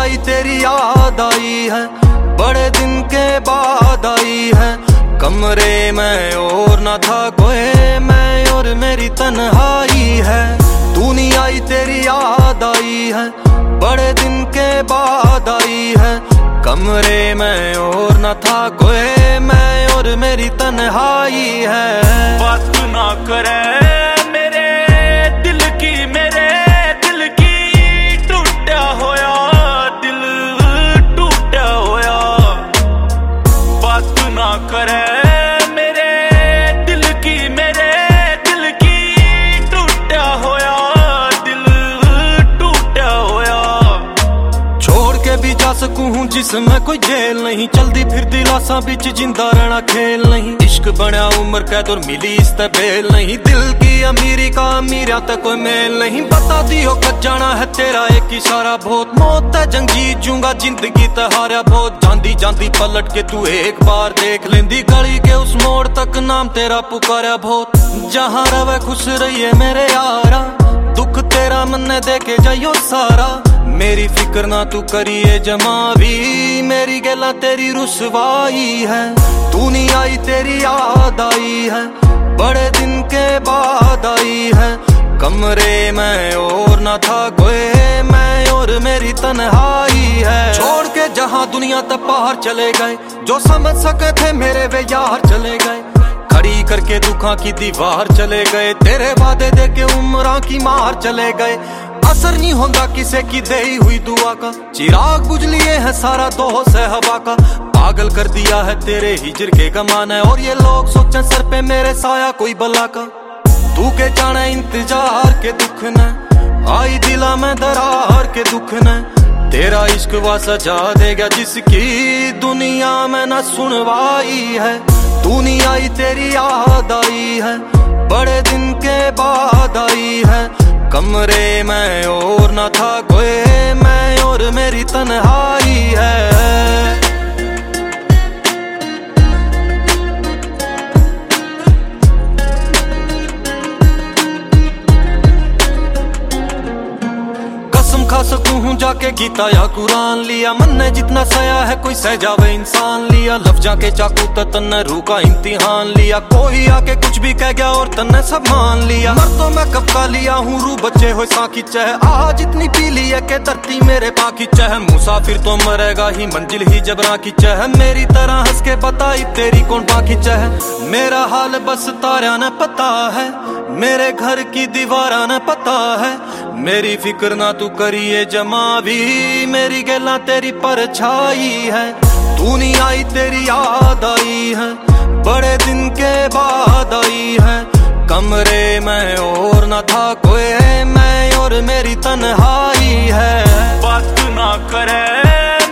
आई तेरी याद आई है, बड़े दिन के बाद आई है। कमरे में और न था कोई, मैं और मेरी तन्हाई है। तू नहीं आई तेरी याद आई है, बड़े दिन के बाद आई है। कमरे में और न था कोई, मैं और मेरी तन्हाई है। बात ना करे मेरे दिल की, मेरे दिल की, टूटा होया दिल, टूटा होया। बात ना करे मेरे दिल की, मेरे दिल की, टूटा होया दिल, टूटा होया। छोड़ के भी जा सकूं हूं जिसमें कोई जेल नहीं, चलती फिर दिलासा बिच जिंदा रहना खेल नहीं। इश्क बना उम्र कैद और मिली इस ते बेल नहीं, दिल की अमीरी का अमीरा तक कोई मेल नहीं। बता दियो कद जाना है तेरा एक इशारा बहुत, मौत है जंग जीत जूंगा जिंदगी ते हारा बहुत। जांदी जांदी पलट के तू एक बार देख लेंदी, गली के उस मोड़ तक नाम तेरा पुकारा बहुत। जहाँ रवे खुश रहिए मेरे यारा, दुख तेरा मन देके जाइयो सारा। मेरी फिक्र ना तू करिए जमावी, मेरी गला तेरी रुसवाई है। तू नहीं आई तेरी याद आई है, बड़े दिन के बाद आई है। कमरे में और न था कोई, मैं और मेरी तन्हाई है। छोड़ के जहां दुनिया तक बाहर चले गए, जो समझ सके थे मेरे वे यार चले गए। खड़ी करके दुखा की दीवार चले गए, तेरे वादे दे के उम्र की मार चले गए। असर नहीं होगा किसे की देई हुई दुआ का, चिराग बुझ लिए है सारा दोष है हवा का। पागल कर दिया है तेरे हिजर के गमाना, और ये लोग सोचें सर पे मेरे साया कोई बला का। तू के जाने इंतजार के दुख न आई दिला में दरार के दुख न। तेरा इश्क वा सजा देगा जिसकी दुनिया में न सुनवाई है। तू नहीं आई तेरी याद आई है, बड़े दिन के बाद आई है। कमरे में और न था कोई, मैं और मेरी तन्हाई है। खा सकूं हूं जाके गीता या कुरान लिया, मन ने जितना सया है कोई सह जावे इंसान लिया। लफ जाके चाकू तन्ने रूह का इम्तिहान लिया, कोई आके कुछ भी कह गया और तन्ने सब मान लिया। मर तो मैं कब का लिया हूँ रूह बच्चे हो साकी चह, आज इतनी पी ली है के धरती मेरे पाकी चह। मुसाफिर तो मरेगा ही मंजिल ही जबरा की चह, मेरी तरह हंस के बताई तेरी कौन बाकी चह। मेरा हाल बस तारा ने पता है, मेरे घर की दीवारा ने पता है। मेरी फिक्र ना तू करिए जमावी, मेरी गला तेरी परछाई है। तू नहीं आई तेरी याद आई है, बड़े दिन के बाद आई है। कमरे में और न था कोई, मैं और मेरी तन्हाई है। बात ना करे